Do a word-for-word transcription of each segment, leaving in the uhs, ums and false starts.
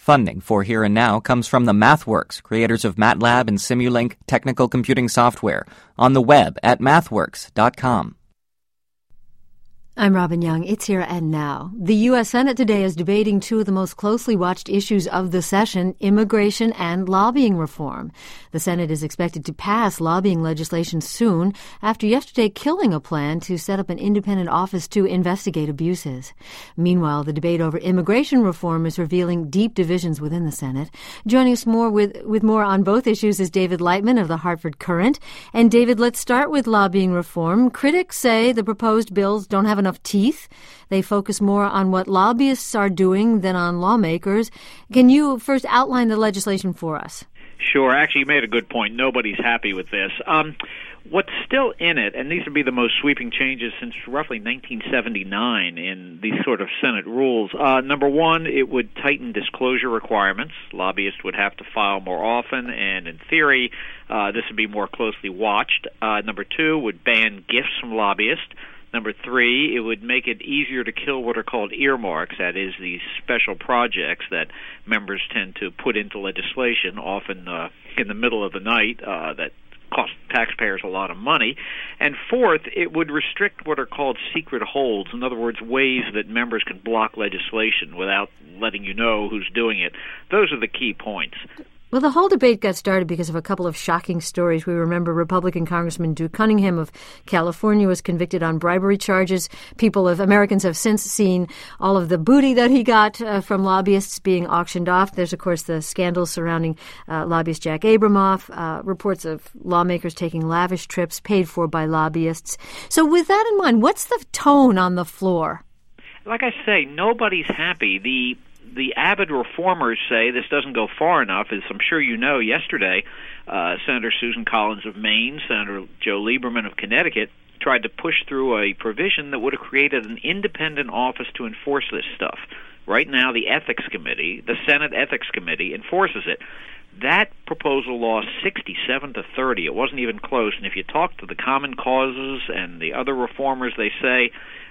Funding for Here and Now comes from the MathWorks, creators of MATLAB and Simulink technical computing software, on the web at mathworks dot com. I'm Robin Young. It's Here and Now. The U S. Senate today is debating two of the most closely watched issues of the session, immigration and lobbying reform. The Senate is expected to pass lobbying legislation soon after yesterday killing a plan to set up an independent office to investigate abuses. Meanwhile, the debate over immigration reform is revealing deep divisions within the Senate. Joining us more with, with more on both issues is David Lightman of the Hartford Courant. And David, let's start with lobbying reform. Critics say the proposed bills don't have enough teeth. They focus more on what lobbyists are doing than on lawmakers. Can you first outline the legislation for us? Sure. Actually, you made a good point. Nobody's happy with this. Um, what's still in it, and these would be the most sweeping changes since roughly nineteen seventy-nine in these sort of Senate rules. Uh, number one, it would tighten disclosure requirements. Lobbyists would have to file more often, and in theory, uh, this would be more closely watched. Uh, number two, would ban gifts from lobbyists. Number three, it would make it easier to kill what are called earmarks, that is, these special projects that members tend to put into legislation, often uh, in the middle of the night, uh, that cost taxpayers a lot of money. And fourth, it would restrict what are called secret holds, in other words, ways that members can block legislation without letting you know who's doing it. Those are the key points. Well, the whole debate got started because of a couple of shocking stories. We remember Republican Congressman Duke Cunningham of California was convicted on bribery charges. People of Americans have since seen all of the booty that he got uh, from lobbyists being auctioned off. There's, of course, the scandals surrounding uh, lobbyist Jack Abramoff, uh, reports of lawmakers taking lavish trips paid for by lobbyists. So with that in mind, what's the tone on the floor? Like I say, nobody's happy. The The avid reformers say this doesn't go far enough. As I'm sure you know, yesterday, uh, Senator Susan Collins of Maine, Senator Joe Lieberman of Connecticut tried to push through a provision that would have created an independent office to enforce this stuff. Right now, the Ethics Committee, the Senate Ethics Committee, enforces it. That proposal lost sixty-seven to thirty. It wasn't even close. And if you talk to the Common Causes and the other reformers, they say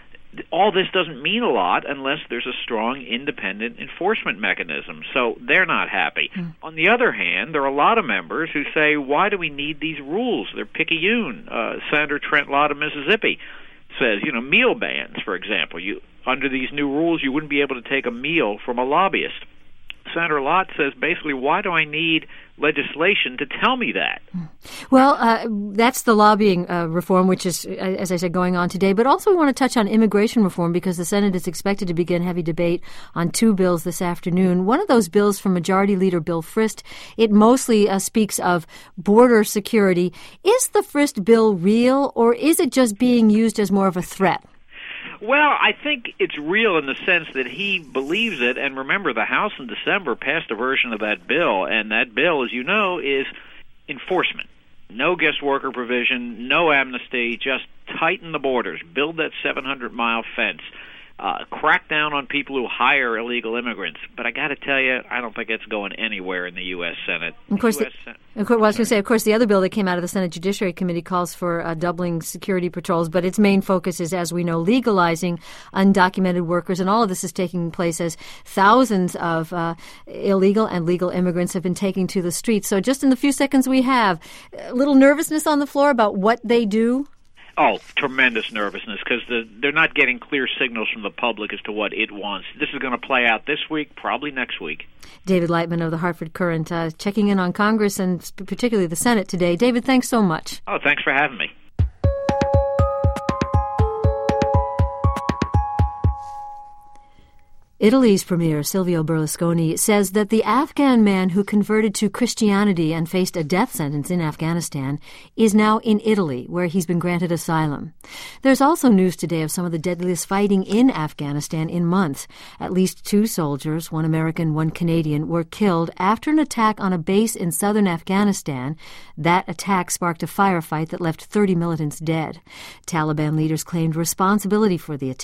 all this doesn't mean a lot unless there's a strong independent enforcement mechanism. So they're not happy. Mm. On the other hand, there are a lot of members who say, why do we need these rules? They're picayune. Uh, Senator Trent Lott of Mississippi says, you know, meal bans, for example. You under these new rules, you wouldn't be able to take a meal from a lobbyist. Senator Lott says, basically, why do I need legislation to tell me that? Well, uh, that's the lobbying uh, reform, which is, as I said, going on today. But also we want to touch on immigration reform because the Senate is expected to begin heavy debate on two bills this afternoon. One of those bills from Majority Leader Bill Frist, it mostly uh, speaks of border security. Is the Frist bill real, or is it just being used as more of a threat? Well, I think it's real in the sense that he believes it. And remember, the House in December passed a version of that bill, and that bill, as you know, is enforcement. No guest worker provision, no amnesty, just tighten the borders, build that seven hundred mile fence, uh, crack down on people who hire illegal immigrants. But I got to tell you, I don't think it's going anywhere in the U S. Senate. Of course, the, Sen- of course, well, I was going to say, of course, the other bill that came out of the Senate Judiciary Committee calls for uh, doubling security patrols, but its main focus is, as we know, legalizing undocumented workers, and all of this is taking place as thousands of uh, illegal and legal immigrants have been taken to the streets. So just in the few seconds we have, a little nervousness on the floor about what they do? Oh, tremendous nervousness, because the, they're not getting clear signals from the public as to what it wants. This is going to play out this week, probably next week. David Lightman of the Hartford Courant, uh, checking in on Congress and particularly the Senate today. David, thanks so much. Oh, thanks for having me. Italy's premier, Silvio Berlusconi, says that the Afghan man who converted to Christianity and faced a death sentence in Afghanistan is now in Italy, where he's been granted asylum. There's also news today of some of the deadliest fighting in Afghanistan in months. At least two soldiers, one American, one Canadian, were killed after an attack on a base in southern Afghanistan. That attack sparked a firefight that left thirty militants dead. Taliban leaders claimed responsibility for the attack.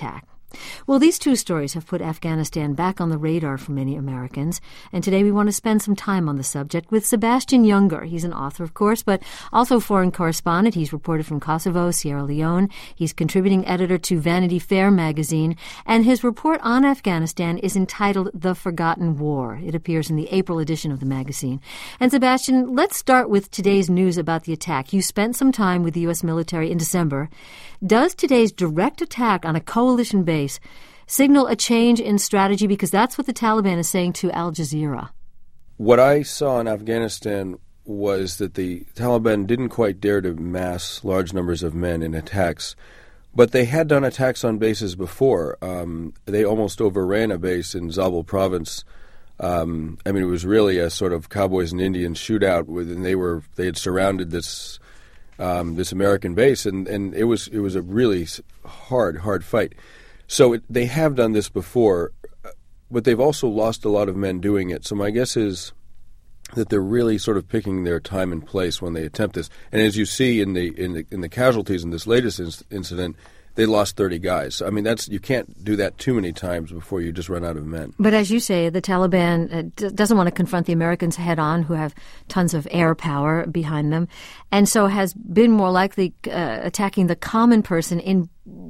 Well, these two stories have put Afghanistan back on the radar for many Americans, and today we want to spend some time on the subject with Sebastian Junger. He's an author, of course, but also foreign correspondent. He's reported from Kosovo, Sierra Leone. He's contributing editor to Vanity Fair magazine, and his report on Afghanistan is entitled The Forgotten War. It appears in the April edition of the magazine. And Sebastian, let's start with today's news about the attack. You spent some time with the U S military in December. Does today's direct attack on a coalition base signal a change in strategy? Because that's what the Taliban is saying to Al Jazeera. What I saw in Afghanistan was that the Taliban didn't quite dare to mass large numbers of men in attacks, but they had done attacks on bases before. Um, they almost overran a base in Zabul province. Um, I mean, it was really a sort of cowboys and Indians shootout, with, and they were they had surrounded this um, this American base, and, and it was it was a really hard hard fight. So it, they have done this before, but they've also lost a lot of men doing it. So my guess is that they're really sort of picking their time and place when they attempt this. And as you see in the in the, in the casualties in this latest inc- incident, they lost thirty guys. I mean, that's you can't do that too many times before you just run out of men. But as you say, the Taliban uh, d- doesn't want to confront the Americans head on, who have tons of air power behind them, and so has been more likely uh, attacking the common person in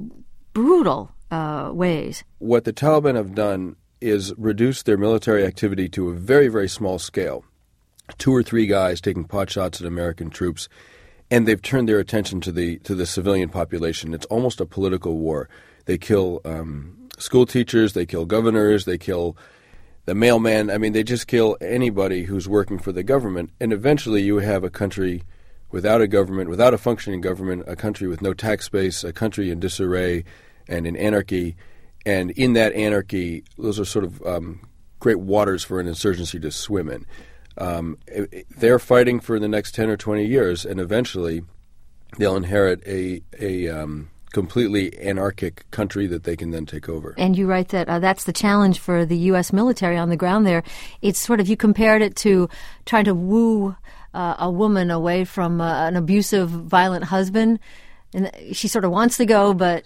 brutal uh, ways. What the Taliban have done is reduce their military activity to a very, very small scale. Two or three guys taking pot shots at American troops, and they've turned their attention to the to the civilian population. It's almost a political war. They kill um, school teachers, they kill governors, they kill the mailman. I mean, they just kill anybody who's working for the government. And eventually you have a country without a government, without a functioning government, a country with no tax base, a country in disarray and in anarchy. And in that anarchy, those are sort of um, great waters for an insurgency to swim in. Um, they're fighting for the next ten or twenty years, and eventually they'll inherit a a um, completely anarchic country that they can then take over. And you write that uh, that's the challenge for the U S military on the ground there. It's sort of, you compared it to trying to woo uh, a woman away from uh, an abusive, violent husband, and she sort of wants to go, but...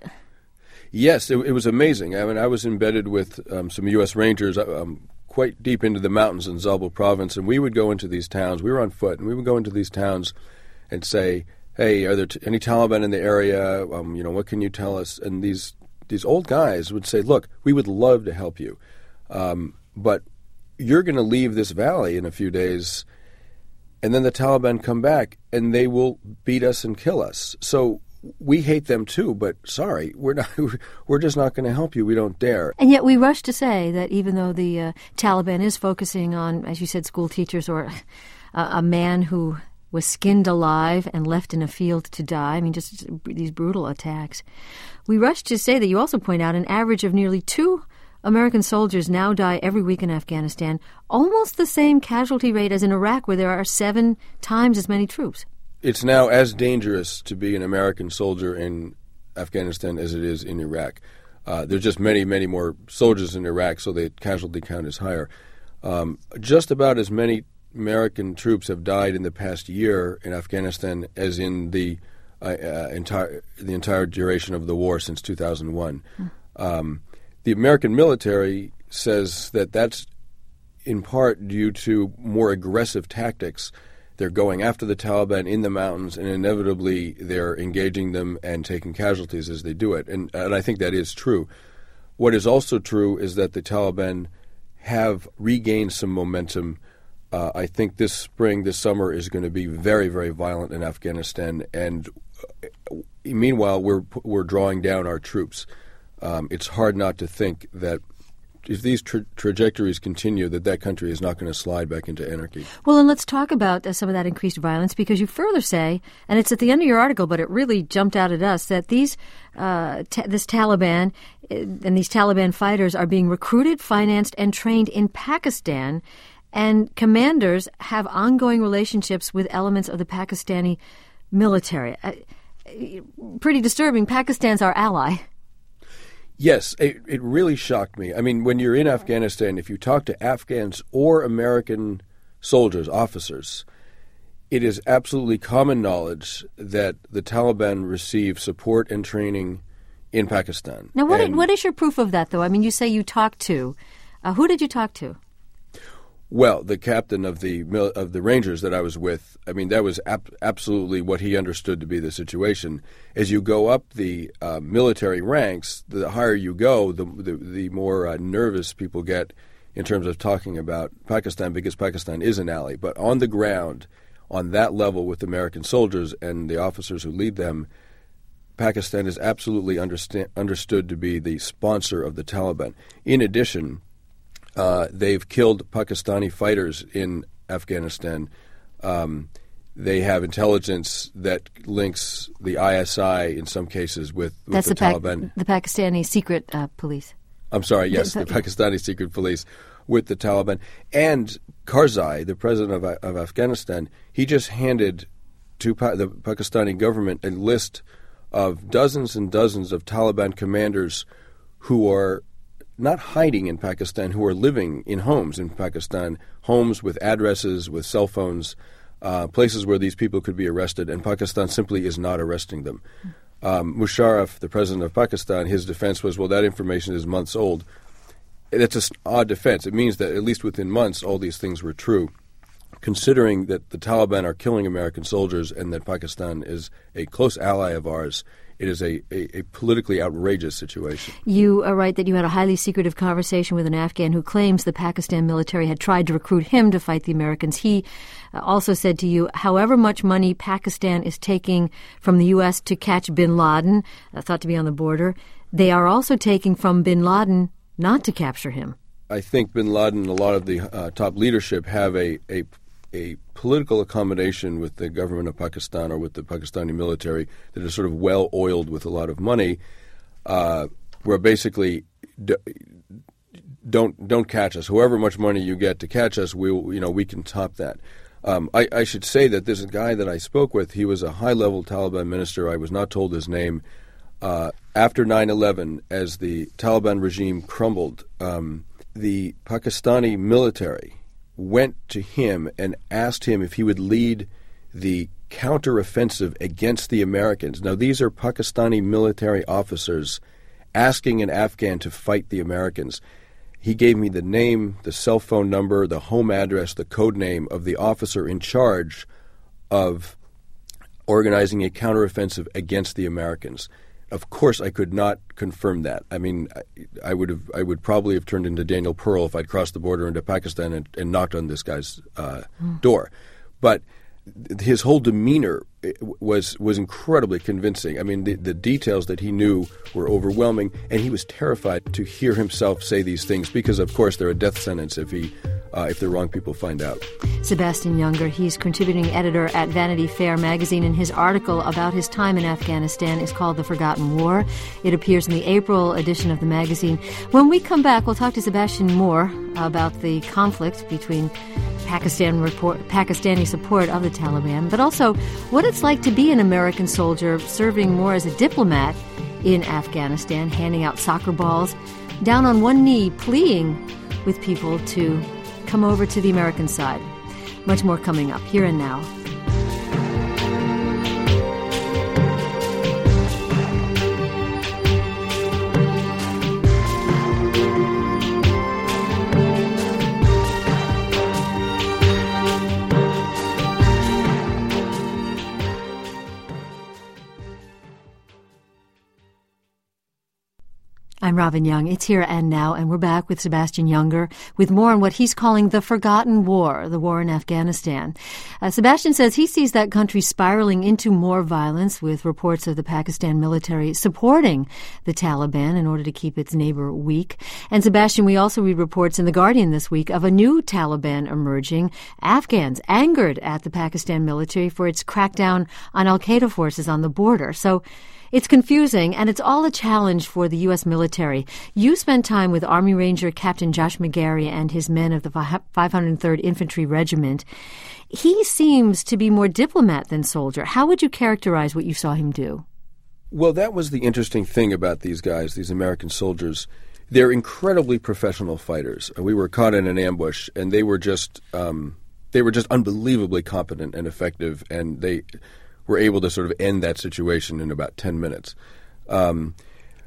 Yes, it, it was amazing. I mean, I was embedded with um, some U S Rangers um, quite deep into the mountains in Zabul province, and we would go into these towns. We were on foot, and we would go into these towns and say, "Hey, are there t- any Taliban in the area? Um, you know, what can you tell us?" And these these old guys would say, "Look, we would love to help you, um, but you're going to leave this valley in a few days, and then the Taliban come back, and they will beat us and kill us. So we hate them too, but sorry, we're not. We're just not going to help you. We don't dare." And yet we rush to say that even though the uh, Taliban is focusing on, as you said, school teachers or uh, a man who was skinned alive and left in a field to die, I mean, just these brutal attacks, we rush to say that you also point out an average of nearly two American soldiers now die every week in Afghanistan, almost the same casualty rate as in Iraq, where there are seven times as many troops. It's now as dangerous to be an American soldier in Afghanistan as it is in Iraq. Uh, there's just many, many more soldiers in Iraq, so the casualty count is higher. Um, just about as many American troops have died in the past year in Afghanistan as in the uh, uh, entire the entire duration of the war since two thousand one. Mm. Um, the American military says that that's in part due to more aggressive tactics. They're going after the Taliban in the mountains, and inevitably they're engaging them and taking casualties as they do it. And, and I think that is true. What is also true is that the Taliban have regained some momentum. Uh, I think this spring, this summer, is going to be very, very violent in Afghanistan. And uh, meanwhile, we're we're drawing down our troops. Um, it's hard not to think that if these tra- trajectories continue, that that country is not going to slide back into anarchy. Well, and let's talk about uh, some of that increased violence, because you further say, and it's at the end of your article, but it really jumped out at us, that these uh, ta- this Taliban and these Taliban fighters are being recruited, financed, and trained in Pakistan, and commanders have ongoing relationships with elements of the Pakistani military. Uh, pretty disturbing. Pakistan's our ally. Yes, it, it really shocked me. I mean, when you're in Afghanistan, if you talk to Afghans or American soldiers, officers, it is absolutely common knowledge that the Taliban receive support and training in Pakistan. Now, what, and, what is your proof of that, though? I mean, you say you talked to. Uh, who did you talk to? Well, the captain of the of the Rangers that I was with, I mean, that was ap- absolutely what he understood to be the situation. As you go up the uh, military ranks, the higher you go, the the, the more uh, nervous people get in terms of talking about Pakistan, because Pakistan is an ally. But on the ground, on that level with American soldiers and the officers who lead them, Pakistan is absolutely understand, understood to be the sponsor of the Taliban. In addition, Uh, they've killed Pakistani fighters in Afghanistan. Um, they have intelligence that links the I S I in some cases with, with That's the, the Taliban. Pa- the Pakistani secret uh, police. I'm sorry, yes, the, the Pakistani secret police with the Taliban. And Karzai, the president of, of Afghanistan, he just handed to pa- the Pakistani government a list of dozens and dozens of Taliban commanders who are not hiding in Pakistan, who are living in homes in Pakistan, homes with addresses, with cell phones, uh, places where these people could be arrested, and Pakistan simply is not arresting them. Um, Musharraf, the president of Pakistan, his defense was, well, that information is months old. That's an odd defense. It means that at least within months all these things were true. Considering that the Taliban are killing American soldiers and that Pakistan is a close ally of ours, it is a, a, a politically outrageous situation. You are right that you had a highly secretive conversation with an Afghan who claims the Pakistan military had tried to recruit him to fight the Americans. He uh, also said to you, however much money Pakistan is taking from the U S to catch bin Laden, uh, thought to be on the border, they are also taking from bin Laden not to capture him. I think bin Laden and a lot of the uh, top leadership have a, a a political accommodation with the government of Pakistan or with the Pakistani military that is sort of well-oiled with a lot of money, uh, where basically d- don't don't catch us. However much money you get to catch us, we you know we can top that. Um, I, I should say that this guy that I spoke with, he was a high-level Taliban minister. I was not told his name. Uh, after nine eleven, as the Taliban regime crumbled, um, the Pakistani military went to him and asked him if he would lead the counteroffensive against the Americans. Now, these are Pakistani military officers asking an Afghan to fight the Americans. He gave me the name, the cell phone number, the home address, the code name of the officer in charge of organizing a counteroffensive against the Americans. Of course, I could not confirm that. I mean, I, I would have, I would probably have turned into Daniel Pearl if I'd crossed the border into Pakistan and, and knocked on this guy's uh, mm. door. But his whole demeanor was was incredibly convincing. I mean, the, the details that he knew were overwhelming, and he was terrified to hear himself say these things because, of course, they're a death sentence if he uh, if the wrong people find out. Sebastian Junger, he's contributing editor at Vanity Fair magazine, and his article about his time in Afghanistan is called The Forgotten War. It appears in the April edition of the magazine. When we come back, we'll talk to Sebastian more about the conflict between Pakistan report, Pakistani support of the Taliban, but also what it's like to be an American soldier serving more as a diplomat in Afghanistan, handing out soccer balls, down on one knee, pleading with people to come over to the American side. Much more coming up here and now. I'm Robin Young. It's Here and Now, and we're back with Sebastian Junger with more on what he's calling the Forgotten War, the war in Afghanistan. Uh, Sebastian says he sees that country spiraling into more violence, with reports of the Pakistan military supporting the Taliban in order to keep its neighbor weak. And Sebastian, we also read reports in The Guardian this week of a new Taliban emerging, Afghans angered at the Pakistan military for its crackdown on al-Qaeda forces on the border. So it's confusing, and it's all a challenge for the U S military. You spent time with Army Ranger Captain Josh McGarry and his men of the five hundred third Infantry Regiment. He seems to be more diplomat than soldier. How would you characterize what you saw him do? Well, that was the interesting thing about these guys, these American soldiers. They're incredibly professional fighters. We were caught in an ambush, and they were just um, they were just unbelievably competent and effective, and they were able to sort of end that situation in about ten minutes. Um,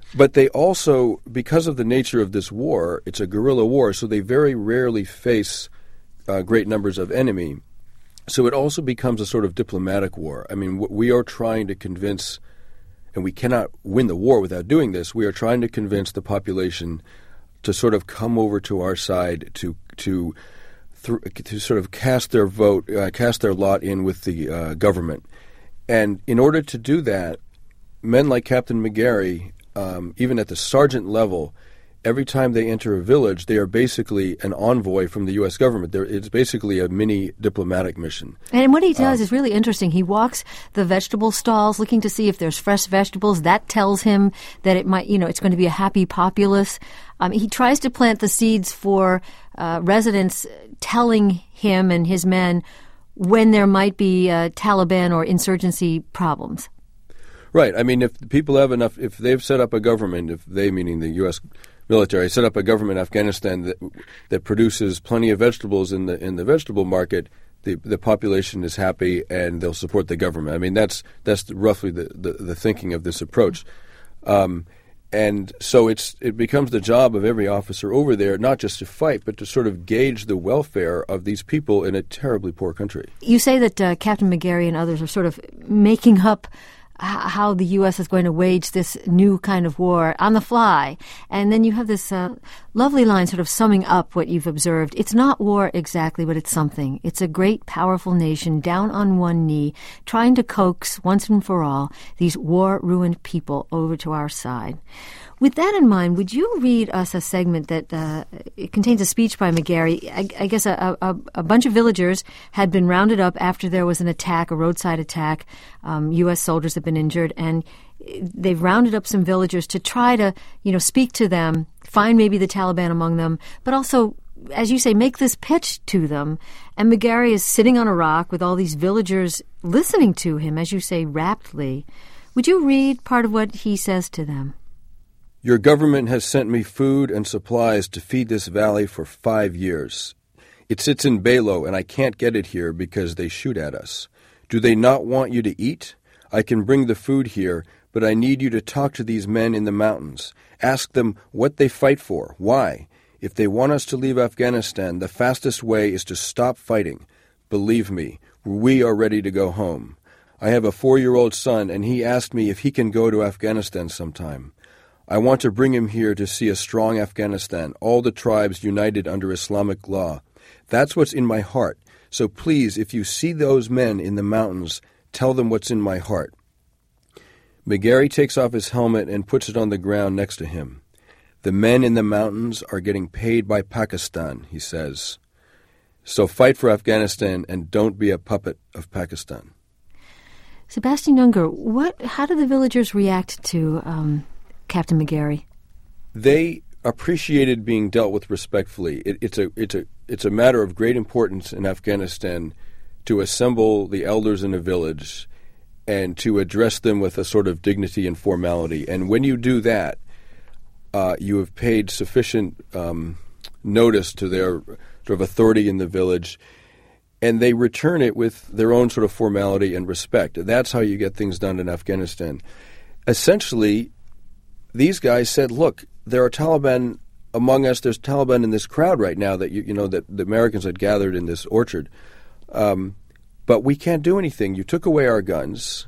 But they also, because of the nature of this war, it's a guerrilla war, so they very rarely face uh, great numbers of enemy. So it also becomes a sort of diplomatic war. I mean, we are trying to convince, and we cannot win the war without doing this, we are trying to convince the population to sort of come over to our side, to to th- to sort of cast their vote, uh, cast their lot in with the uh, government. And in order to do that, men like Captain McGarry, um, even at the sergeant level, every time they enter a village, they are basically an envoy from the U S government. They're, it's basically a mini diplomatic mission. And what he does um, is really interesting. He walks the vegetable stalls looking to see if there's fresh vegetables. That tells him that it might, you know, it's going to be a happy populace. Um, he tries to plant the seeds for uh, residents, telling him and his men when there might be uh, Taliban or insurgency problems. Right. I mean, if people have enough, if they've set up a government, if they, meaning the U S military, set up a government in Afghanistan that that produces plenty of vegetables in the in the vegetable market, the the population is happy and they'll support the government. I mean, that's that's roughly the, the, the thinking of this approach. Um, and so it's it becomes the job of every officer over there not just to fight, but to sort of gauge the welfare of these people in a terribly poor country. You say that uh, Captain McGarry and others are sort of making up how the U S is going to wage this new kind of war on the fly. And then you have this uh, lovely line sort of summing up what you've observed. It's not war exactly, but it's something. It's a great, powerful nation down on one knee, trying to coax once and for all these war-ruined people over to our side. With that in mind, would you read us a segment that uh, it contains a speech by McGarry? I, I guess a, a, a bunch of villagers had been rounded up after there was an attack, a roadside attack. Um, U S soldiers had been injured, and they've rounded up some villagers to try to, you know, speak to them, find maybe the Taliban among them, but also, as you say, make this pitch to them. And McGarry is sitting on a rock with all these villagers listening to him, as you say, raptly. Would you read part of what he says to them? Your government has sent me food and supplies to feed this valley for five years. It sits in Balo, and I can't get it here because they shoot at us. Do they not want you to eat? I can bring the food here, but I need you to talk to these men in the mountains. Ask them what they fight for, why. If they want us to leave Afghanistan, the fastest way is to stop fighting. Believe me, we are ready to go home. I have a four-year-old son, and he asked me if he can go to Afghanistan sometime. I want to bring him here to see a strong Afghanistan, all the tribes united under Islamic law. That's what's in my heart. So please, if you see those men in the mountains, tell them what's in my heart. McGarry takes off his helmet and puts it on the ground next to him. The men in the mountains are getting paid by Pakistan, he says. So fight for Afghanistan and don't be a puppet of Pakistan. Sebastian Junger, what? How do the villagers react to um, Captain McGarry? They appreciated being dealt with respectfully. It, it's a it's a it's a matter of great importance in Afghanistan to assemble the elders in a village and to address them with a sort of dignity and formality. And when you do that, uh, you have paid sufficient um, notice to their sort of authority in the village, and they return it with their own sort of formality and respect. That's how you get things done in Afghanistan. Essentially, these guys said, look, there are Taliban among us. There's Taliban in this crowd right now that you, you know that the Americans had gathered in this orchard. Um, but we can't do anything. You took away our guns,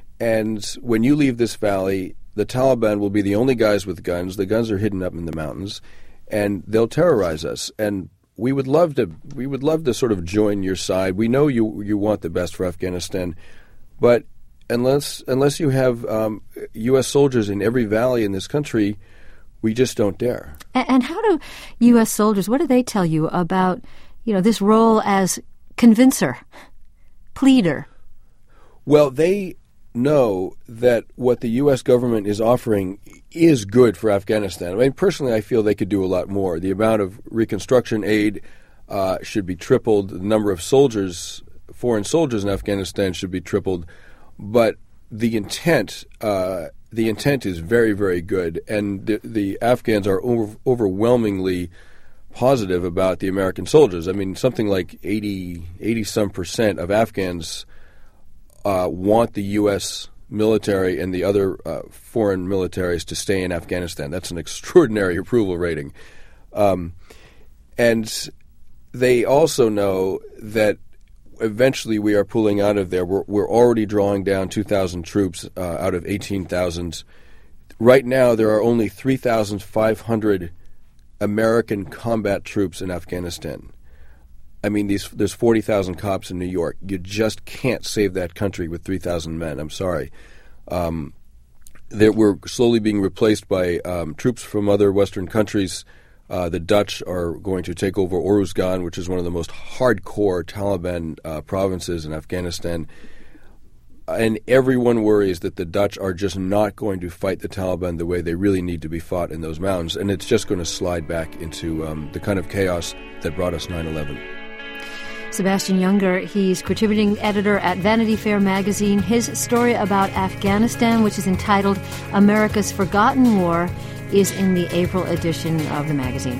and when you leave this valley, the Taliban will be the only guys with guns. The guns are hidden up in the mountains, and they'll terrorize us. And we would love to we would love to sort of join your side. We know you you want the best for Afghanistan, but unless unless you have um, U S soldiers in every valley in this country, we just don't dare. And, and how do U S soldiers, what do they tell you about, you know, this role as convincer, pleader? Well, they know that what the U S government is offering is good for Afghanistan. I mean, personally, I feel they could do a lot more. The amount of reconstruction aid uh, should be tripled. The number of soldiers, foreign soldiers in Afghanistan should be tripled. But the intent, uh, the intent is very, very good, and the, the Afghans are over, overwhelmingly positive about the American soldiers. I mean, something like eighty, eighty some percent of Afghans uh, want the U S military and the other uh, foreign militaries to stay in Afghanistan. That's an extraordinary approval rating. Um, and they also know that eventually we are pulling out of there. We're, we're already drawing down two thousand troops uh, out of eighteen thousand. Right now, there are only three thousand five hundred American combat troops in Afghanistan. I mean, these, there's forty thousand cops in New York. You just can't save that country with three thousand men. I'm sorry. Um, there, we're slowly being replaced by um, troops from other Western countries. Uh, the Dutch are going to take over Uruzgan, which is one of the most hardcore Taliban uh, provinces in Afghanistan. And everyone worries that the Dutch are just not going to fight the Taliban the way they really need to be fought in those mountains. And it's just going to slide back into um, the kind of chaos that brought us nine eleven. Sebastian Junger, he's contributing editor at Vanity Fair magazine. His story about Afghanistan, which is entitled America's Forgotten War, is in the April edition of the magazine.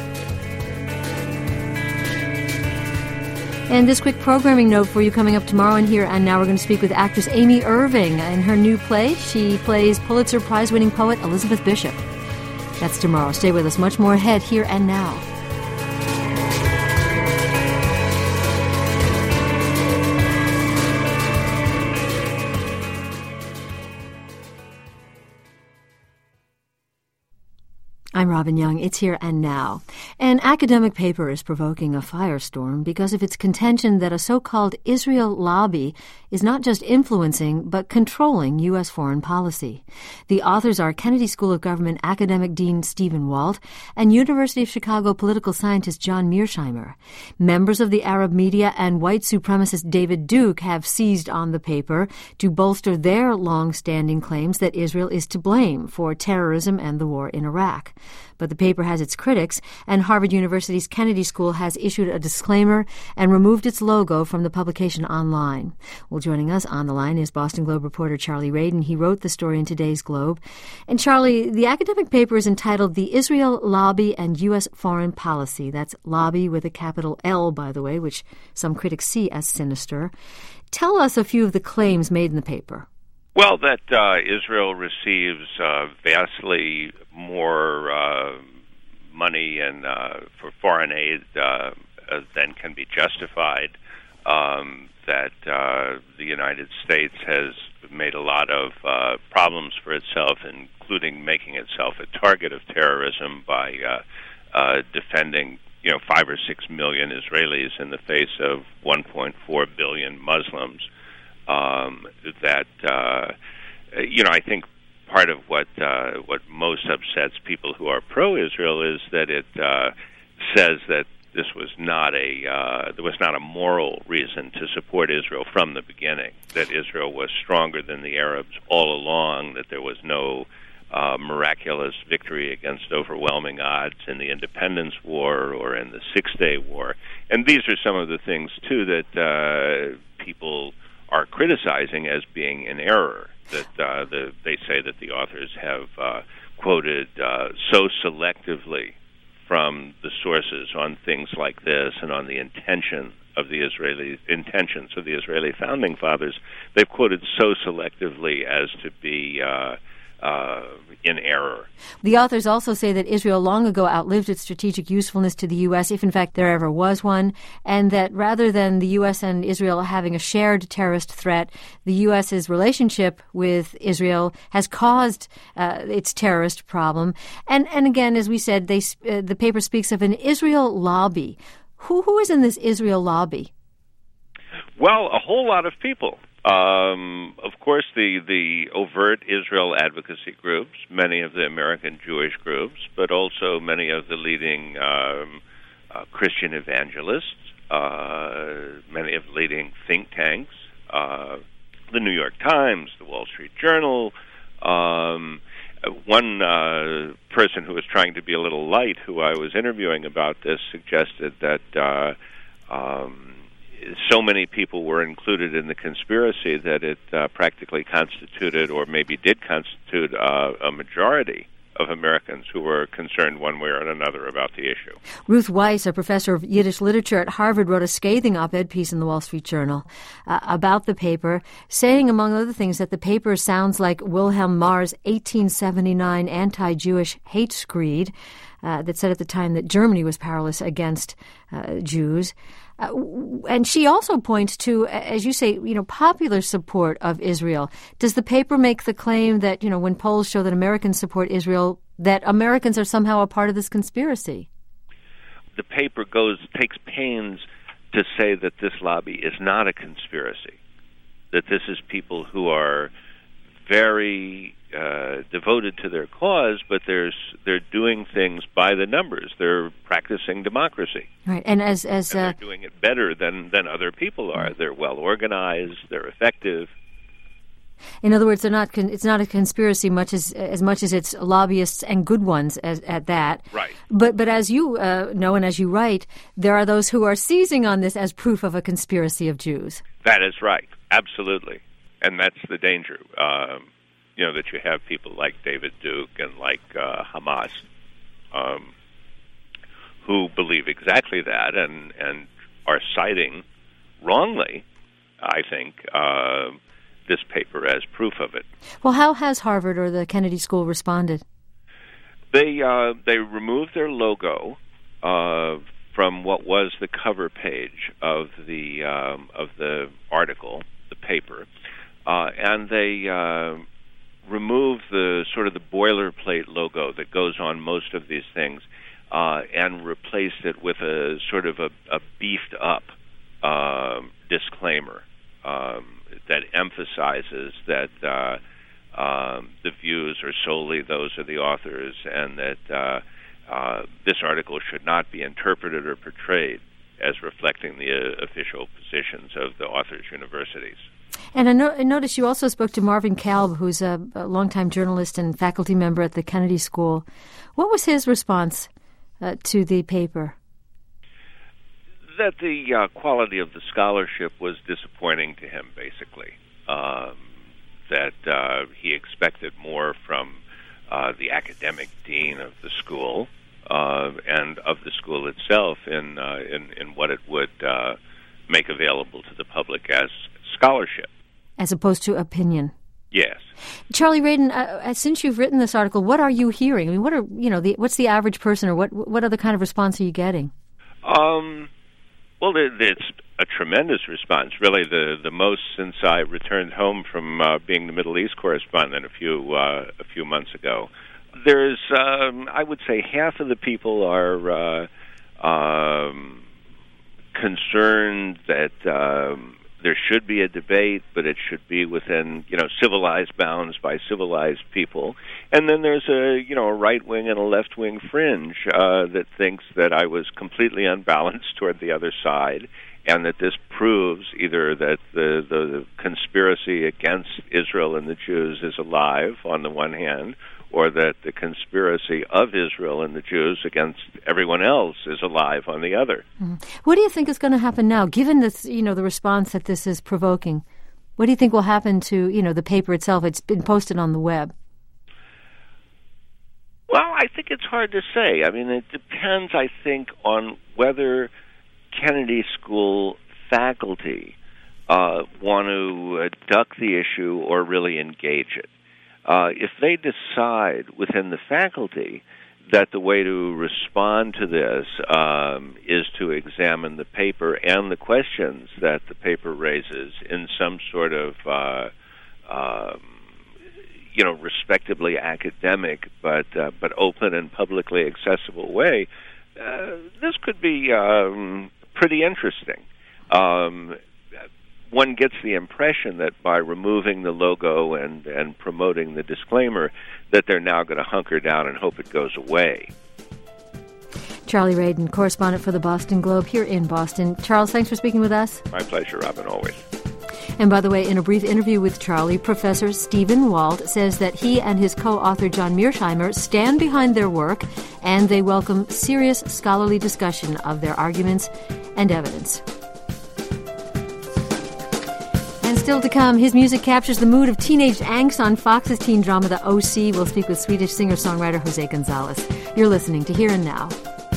And this quick programming note for you coming up tomorrow and Here and Now. We're going to speak with actress Amy Irving in her new play. She plays Pulitzer Prize-winning poet Elizabeth Bishop. That's tomorrow. Stay with us. Much more ahead, Here and Now. I'm Robin Young. It's Here and Now. An academic paper is provoking a firestorm because of its contention that a so-called Israel lobby is not just influencing but controlling U S foreign policy. The authors are Kennedy School of Government academic dean Stephen Walt and University of Chicago political scientist John Mearsheimer. Members of the Arab media and white supremacist David Duke have seized on the paper to bolster their long-standing claims that Israel is to blame for terrorism and the war in Iraq. But the paper has its critics, and Harvard University's Kennedy School has issued a disclaimer and removed its logo from the publication online. Well, joining us on the line is Boston Globe reporter Charlie Radin. He wrote the story in today's Globe. And Charlie, the academic paper is entitled The Israel Lobby and U S Foreign Policy. That's lobby with a capital L, by the way, which some critics see as sinister. Tell us a few of the claims made in the paper. Well, that uh, Israel receives uh, vastly more uh, money and uh, for foreign aid uh, than can be justified. Um, that uh, the United States has made a lot of uh, problems for itself, including making itself a target of terrorism by uh, uh, defending, you know, five or six million Israelis in the face of one point four billion Muslims. Um, that, uh, you know, I think part of what uh, what most upsets people who are pro-Israel is that it uh, says that this was not a uh, there was not a moral reason to support Israel from the beginning, that Israel was stronger than the Arabs all along, that there was no uh, miraculous victory against overwhelming odds in the Independence War or in the Six-Day War. And these are some of the things, too, that uh, people are criticizing as being in error, that uh, the, they say that the authors have uh, quoted uh, so selectively from the sources on things like this and on the intention of the Israeli intentions of the Israeli founding fathers. They've quoted so selectively as to be uh, uh, in error. The authors also say that Israel long ago outlived its strategic usefulness to the U S, if in fact there ever was one, and that rather than the U S and Israel having a shared terrorist threat, the U S's relationship with Israel has caused uh, its terrorist problem. And and again, as we said, they uh, the paper speaks of an Israel lobby. Who who is in this Israel lobby? Well, a whole lot of people. Um, of course, the, the overt Israel advocacy groups, many of the American Jewish groups, but also many of the leading um, uh, Christian evangelists, uh, many of the leading think tanks, uh, the New York Times, the Wall Street Journal. Um, one uh, person who was trying to be a little light, who I was interviewing about this, suggested that uh, um, so many people were included in the conspiracy that it uh, practically constituted, or maybe did constitute, uh, a majority of Americans who were concerned one way or another about the issue. Ruth Weiss, a professor of Yiddish literature at Harvard, wrote a scathing op-ed piece in the Wall Street Journal uh, about the paper, saying, among other things, that the paper sounds like Wilhelm Marr's eighteen seventy-nine anti-Jewish hate screed uh, that said at the time that Germany was powerless against uh, Jews. Uh, and she also points to, as you say, you know, popular support of Israel. Does the paper make the claim that, you know, when polls show that Americans support Israel, that Americans are somehow a part of this conspiracy? The paper goes takes pains to say that this lobby is not a conspiracy, that this is people who are very uh, devoted to their cause, but there's they're doing things by the numbers. They're practicing democracy. Right, and as as and uh, they're doing it better than, than other people are. They're well organized. They're effective. In other words, they're not. Con- it's not a conspiracy much as as much as it's lobbyists and good ones as, at that. Right. But but as you uh, know and as you write, there are those who are seizing on this as proof of a conspiracy of Jews. That is right. Absolutely. And that's the danger, um, you know, that you have people like David Duke and like uh, Hamas um, who believe exactly that and, and are citing wrongly, I think, uh, this paper as proof of it. Well, how has Harvard or the Kennedy School responded? They uh, they removed their logo uh, from what was the cover page of the um, of the article, the paper. Uh, and they uh, remove the sort of the boilerplate logo that goes on most of these things uh, and replaced it with a sort of a, a beefed-up uh, disclaimer um, that emphasizes that uh, um, the views are solely those of the authors and that uh, uh, this article should not be interpreted or portrayed as reflecting the uh, official positions of the authors' universities. And I, no- I noticed you also spoke to Marvin Kalb, who's a, a longtime journalist and faculty member at the Kennedy School. What was his response uh, to the paper? That the uh, quality of the scholarship was disappointing to him, basically. Um, that uh, he expected more from uh, the academic dean of the school uh, and of the school itself in, uh, in, in what it would uh, make available to the public as scholarship. As opposed to opinion. Yes. Charlie Radin, uh, since you've written this article, what are you hearing? I mean, what are you know? The, what's the average person, or what what other kind of response are you getting? Um, well, it, it's a tremendous response. Really, the the most since I returned home from uh, being the Middle East correspondent a few uh, a few months ago. There's, um, I would say, half of the people are uh, um, concerned that. Um, There should be a debate, but it should be within, you know, civilized bounds by civilized people. And then there's a, you know, a right-wing and a left-wing fringe uh, that thinks that I was completely unbalanced toward the other side, and that this proves either that the, the conspiracy against Israel and the Jews is alive on the one hand, or that the conspiracy of Israel and the Jews against everyone else is alive on the other. Mm-hmm. What do you think is going to happen now, given this, you know, the response that this is provoking? What do you think will happen to, you know, the paper itself? It's been posted on the web. Well, I think it's hard to say. I mean, it depends, I think, on whether Kennedy School faculty uh, want to uh, duck the issue or really engage it. Uh, if they decide within the faculty that the way to respond to this um, is to examine the paper and the questions that the paper raises in some sort of, uh, um, you know, respectably academic but uh, but open and publicly accessible way, uh, this could be um, pretty interesting. Um, One gets the impression that by removing the logo and, and promoting the disclaimer, that they're now going to hunker down and hope it goes away. Charlie Radin, correspondent for the Boston Globe here in Boston. Charles, thanks for speaking with us. My pleasure, Robin, always. And by the way, in a brief interview with Charlie, Professor Stephen Walt says that he and his co-author John Mearsheimer stand behind their work and they welcome serious scholarly discussion of their arguments and evidence. And Still to come, his music captures the mood of teenage angst on Fox's teen drama The O C. We'll speak with Swedish singer-songwriter Jose Gonzalez. You're listening to Here and Now.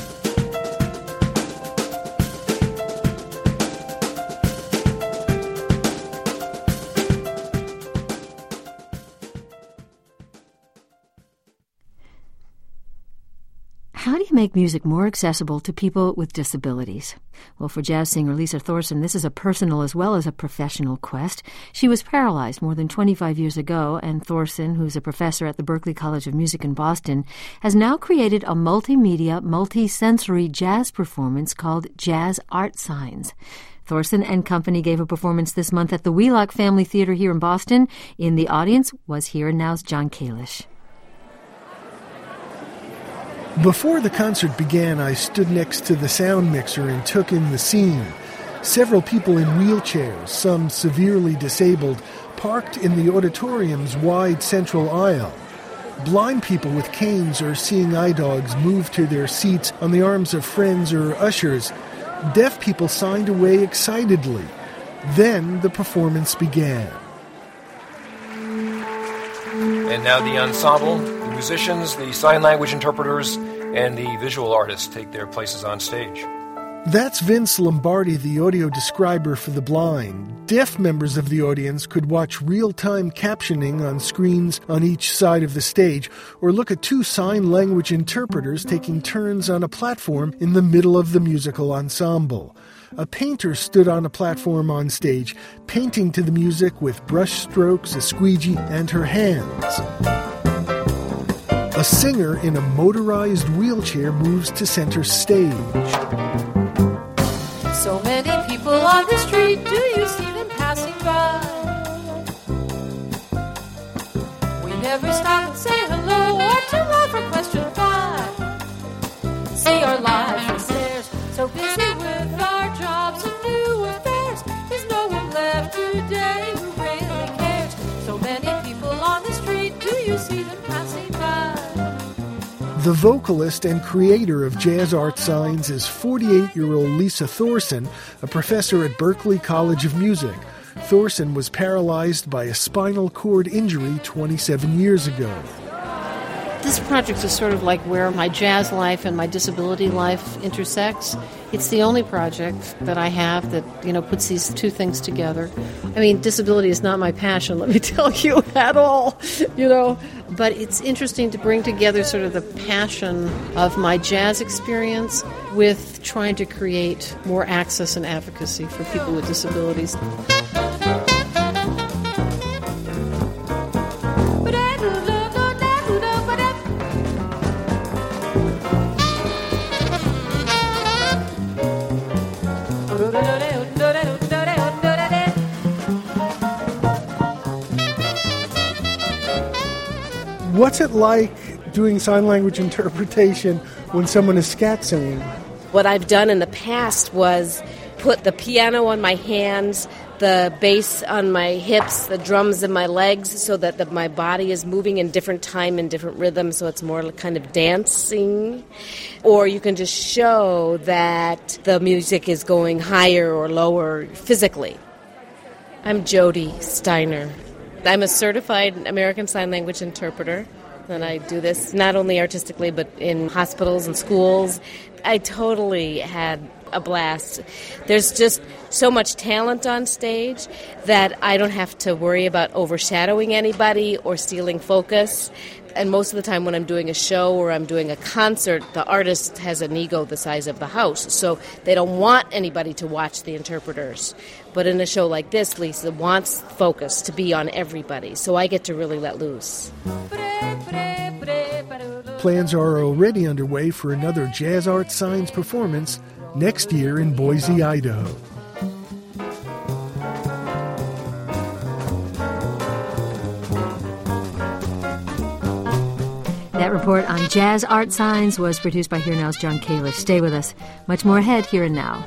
How do you make music more accessible to people with disabilities? Well, for jazz singer Lisa Thorson, this is a personal as well as a professional quest. She was paralyzed more than twenty-five years ago, and Thorson, who's a professor at the Berklee College of Music in Boston, has now created a multimedia, multi-sensory jazz performance called Jazz Art Signs. Thorson and company gave a performance this month at the Wheelock Family Theater here in Boston. In the audience was Here and Now's John Kalish. Before the concert began, I stood next to the sound mixer and took in the scene. Several people in wheelchairs, some severely disabled, parked in the auditorium's wide central aisle. Blind people with canes or seeing eye dogs moved to their seats on the arms of friends or ushers. Deaf people signed away excitedly. Then the performance began. And now the ensemble, the musicians, the sign language interpreters, and the visual artists take their places on stage. That's Vince Lombardi, the audio describer for the blind. Deaf members of the audience could watch real-time captioning on screens on each side of the stage, or look at two sign language interpreters taking turns on a platform in the middle of the musical ensemble. A painter stood on a platform on stage, painting to the music with brush strokes, a squeegee, and her hands. A singer in a motorized wheelchair moves to center stage. So many people on the street, do you see them passing by? We never stop and say hello or to love for question five. See our lives from stairs, so busy with our jobs and new affairs. There's no one left today who really cares. So many people on the street, do you see them passing by? The vocalist and creator of Jazz Art Signs is forty-eight-year-old Lisa Thorson, a professor at Berklee College of Music. Thorson was paralyzed by a spinal cord injury twenty-seven years ago. This project is sort of like where my jazz life and my disability life intersects. It's the only project that I have that, you know, puts these two things together. I mean, disability is not my passion, let me tell you, at all, you know. But it's interesting to bring together sort of the passion of my jazz experience with trying to create more access and advocacy for people with disabilities. What's it like doing sign language interpretation when someone is scat singing? What I've done in the past was put the piano on my hands, the bass on my hips, the drums in my legs, so that the, my body is moving in different time and different rhythms, so it's more kind of dancing. Or you can just show that the music is going higher or lower physically. I'm Jody Steiner. I'm a certified American Sign Language interpreter, and I do this not only artistically but in hospitals and schools. I totally had a blast. There's just so much talent on stage that I don't have to worry about overshadowing anybody or stealing focus. And most of the time when I'm doing a show or I'm doing a concert, the artist has an ego the size of the house, so they don't want anybody to watch the interpreters. But in a show like this, Lisa wants focus to be on everybody, so I get to really let loose. Plans are already underway for another Jazz Art Signs performance next year in Boise, Idaho. That report on Jazz Art Signs was produced by Here Now's John Kalish. Stay with us. Much more ahead, Here and Now.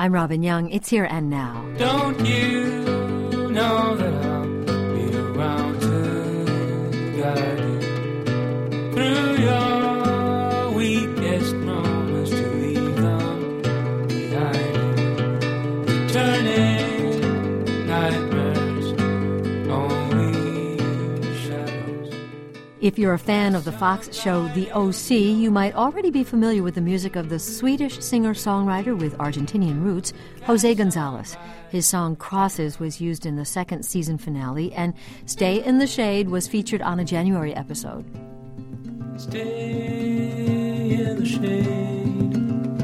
I'm Robin Young. It's Here and Now. Don't you know that I'll be around to guide you through your weakest moments, to leave them behind you, returning nightmares, only shadows. If you're a fan of the Fox show The O C, you might already be familiar with the music of the Swedish singer-songwriter with Argentinian roots, Jose Gonzalez. His song Crosses was used in the second season finale, and Stay in the Shade was featured on a January episode. Stay in the shade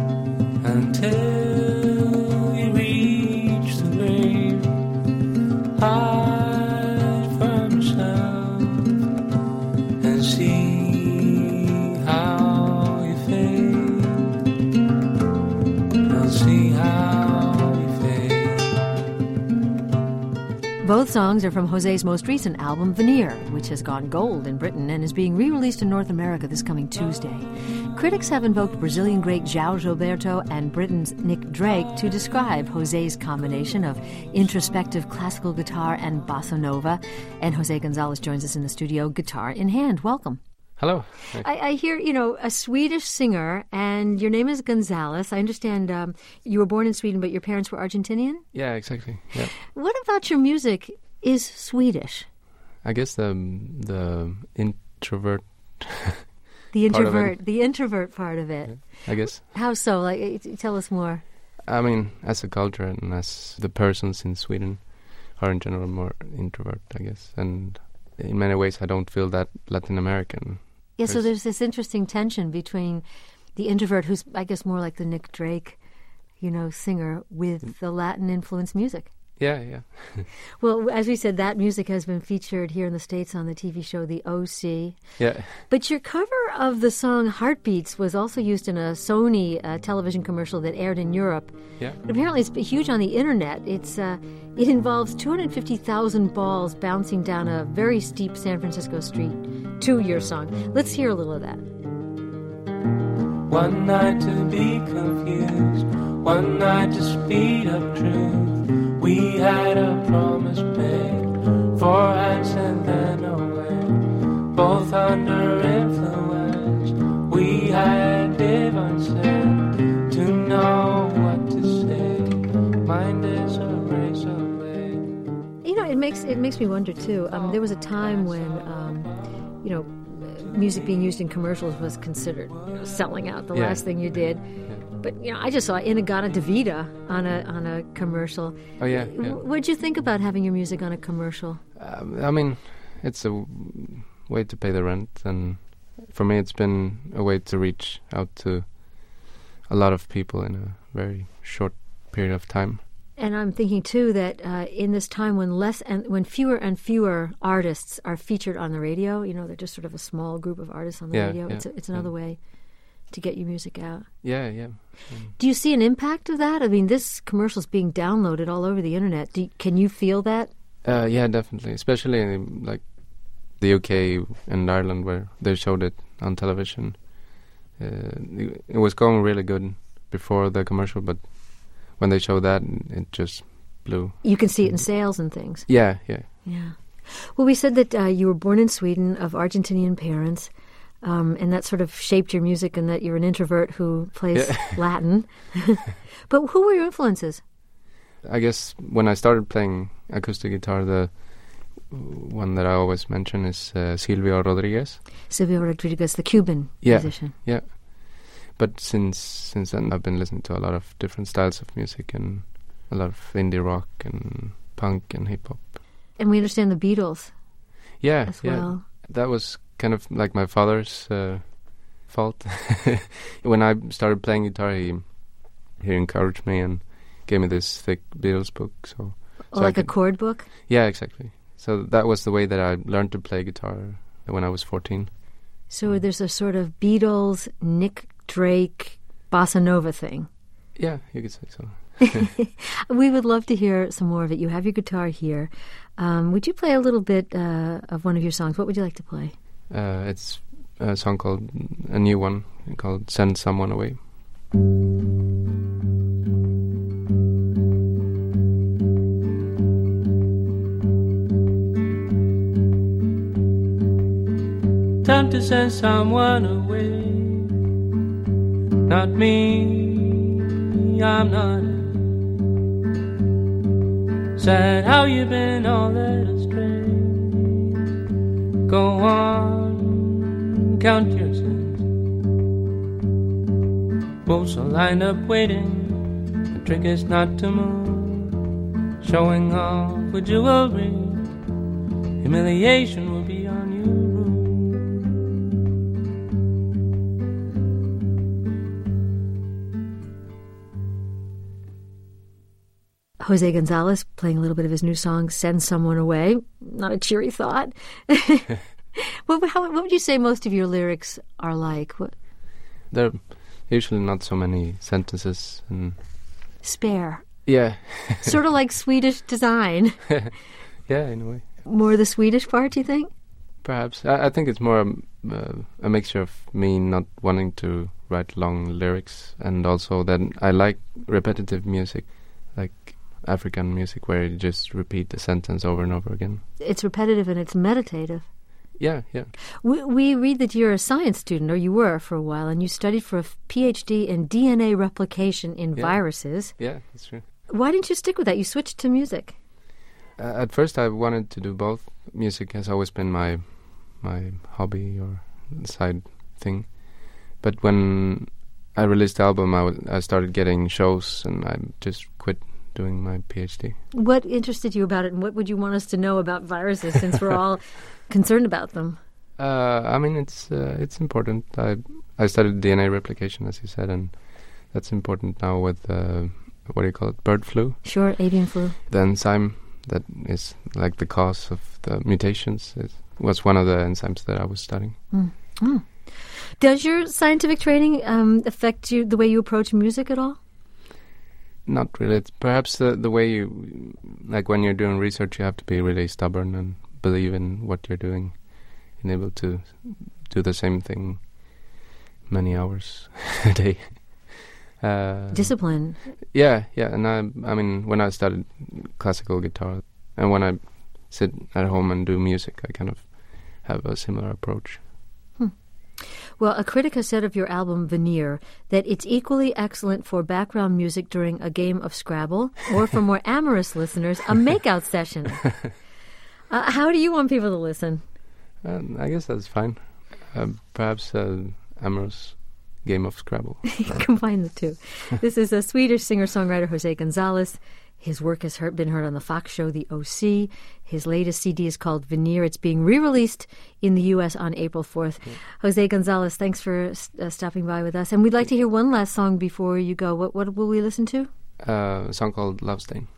until you reach the rain. Hide from yourself and see how you fade. I'll see how you fade. Both songs are from Jose's most recent album, Veneer, which has gone gold in Britain and is being re-released in North America this coming Tuesday. Critics have invoked Brazilian great João Gilberto and Britain's Nick Drake to describe Jose's combination of introspective classical guitar and bossa nova. And Jose Gonzalez joins us in the studio, guitar in hand. Welcome. Hello. I, I hear, you know, a Swedish singer, and your name is Gonzalez. I understand um, you were born in Sweden, but your parents were Argentinian? Yeah, exactly. Yeah. What about your music is Swedish? I guess the the introvert. the introvert, the introvert part of it. Yeah, I guess. How so? Like, tell us more. I mean, as a culture and as the persons in Sweden are in general more introvert, I guess, and in many ways I don't feel that Latin American. Yeah, so there's this interesting tension between the introvert, who's, I guess, more like the Nick Drake, you know, singer, with the Latin-influenced music. Yeah, yeah. Well, as we said, that music has been featured here in the States on the T V show The O C. Yeah. But your cover of the song Heartbeats was also used in a Sony uh, television commercial that aired in Europe. Yeah. Apparently it's huge on the internet. It's uh, It involves two hundred fifty thousand balls bouncing down a very steep San Francisco street to your song. Let's hear a little of that. One night to be confused, one night to speed up truth. We had a promise made, four hands and then away, both under influence. We had divine said to know what to say. Mind is a razor blade. You know, it makes it makes me wonder too. Um, there was a time when, um, you know, music being used in commercials was considered, you know, selling out. The yeah. last thing you did. But, you know, I just saw Inagata Davida on a on a commercial. Oh, yeah. yeah. What'd you think about having your music on a commercial? Um, I mean, it's a way to pay the rent. And for me, it's been a way to reach out to a lot of people in a very short period of time. And I'm thinking, too, that uh, in this time when less and when fewer and fewer artists are featured on the radio, you know, they're just sort of a small group of artists on the yeah, radio. Yeah, it's a, it's another yeah. way to get your music out. Yeah, yeah. yeah. Do you see an impact of that? I mean, this commercial's being downloaded all over the internet. Do you, can you feel that? Uh, yeah, definitely. Especially in, like, the U K and Ireland, where they showed it on television. Uh, it was going really good before the commercial, but when they showed that, it just blew. You can see it in sales and things. Yeah, yeah. Yeah. Well, we said that uh, you were born in Sweden of Argentinian parents. Um, and that sort of shaped your music, and that you're an introvert who plays yeah. Latin. But who were your influences? I guess when I started playing acoustic guitar, the one that I always mention is uh, Silvio Rodriguez. Silvio Rodriguez, the Cuban yeah. musician. Yeah. But since since then, I've been listening to a lot of different styles of music and a lot of indie rock and punk and hip hop. And we understand the Beatles. Yeah, as yeah. well. That was kind of like my father's uh, fault. When I started playing guitar, he he encouraged me and gave me this thick Beatles book. So, oh, so like could, a chord book? Yeah, exactly. So that was the way that I learned to play guitar when I was fourteen. So there's a sort of Beatles, Nick Drake, bossa nova thing. Yeah, you could say so. We would love to hear some more of it. You have your guitar here. Um, would you play a little bit uh, of one of your songs? What would you like to play? Uh, it's a song called, a new one, called Send Someone Away. time to send someone away. Not me, I'm not sad. How you been all led astray? Go on, count your sins. Boats are lined up waiting. The trick is not to move. Showing off with jewelry, humiliation will be on your room. Jose Gonzalez playing a little bit of his new song, Send Someone Away. Not a cheery thought. what, how, what would you say most of your lyrics are like? What? There are usually not so many sentences. And spare. Yeah. Sort of like Swedish design. Yeah, in a way. More the Swedish part, do you think? Perhaps. I, I think it's more um, uh, a mixture of me not wanting to write long lyrics, and also that I like repetitive music, like African music, where you just repeat the sentence over and over again. It's repetitive and it's meditative. Yeah, yeah. We, we read that you're a science student, or you were for a while, and you studied for a P H D in D N A replication in yeah. viruses. Yeah, that's true. Why didn't you stick with that? You switched to music. Uh, at first I wanted to do both. Music has always been my my hobby or side thing. But when I released the album, I, w- I started getting shows, and I just quit doing my P H D. What interested you about it, and what would you want us to know about viruses, since we're all concerned about them? Uh, I mean, it's uh, it's important. I I studied D N A replication, as you said, and that's important now with, uh, what do you call it, bird flu? Sure, avian flu. The enzyme that is like the cause of the mutations is, was one of the enzymes that I was studying. Mm. Oh. Does your scientific training um, affect you, the way you approach music at all? Not really. It's perhaps the, the way you, like when you're doing research, you have to be really stubborn and believe in what you're doing and able to do the same thing many hours a day. Uh, Discipline. Yeah, yeah. And I, I mean, when I studied classical guitar, and when I sit at home and do music, I kind of have a similar approach. Hmm. Well, a critic has said of your album Veneer that it's equally excellent for background music during a game of Scrabble, or for more amorous listeners, a makeout session. Uh, how do you want people to listen? Uh, I guess that's fine. Uh, perhaps uh, amorous game of Scrabble. Combine the two. This is a Swedish singer-songwriter, Jose Gonzalez. His work has heard, been heard on the Fox show The O C. His latest C D is called Veneer. It's being re-released in the U S on April fourth. Yeah. Jose Gonzalez, thanks for uh, stopping by with us. And we'd like to hear one last song before you go. What, what will we listen to? Uh, a song called Love Stain.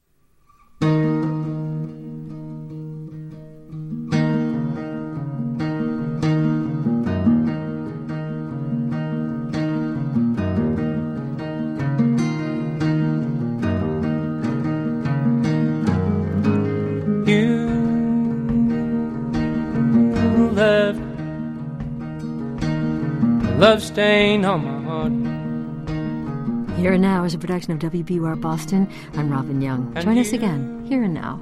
Love stain on my heart. Here and Now is a production of W B U R Boston. I'm Robin Young. And Join us again, Here and Now.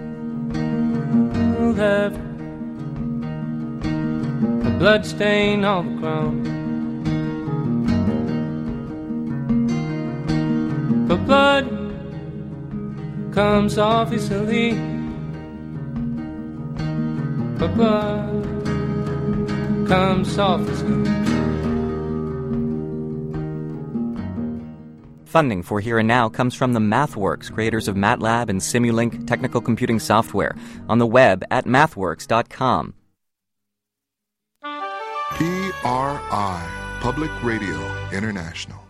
You left a blood stain on the ground. But blood comes off easily. But blood comes off easily. Funding for Here and Now comes from the MathWorks, creators of MATLAB and Simulink technical computing software, on the web at mathworks dot com. P R I, Public Radio International.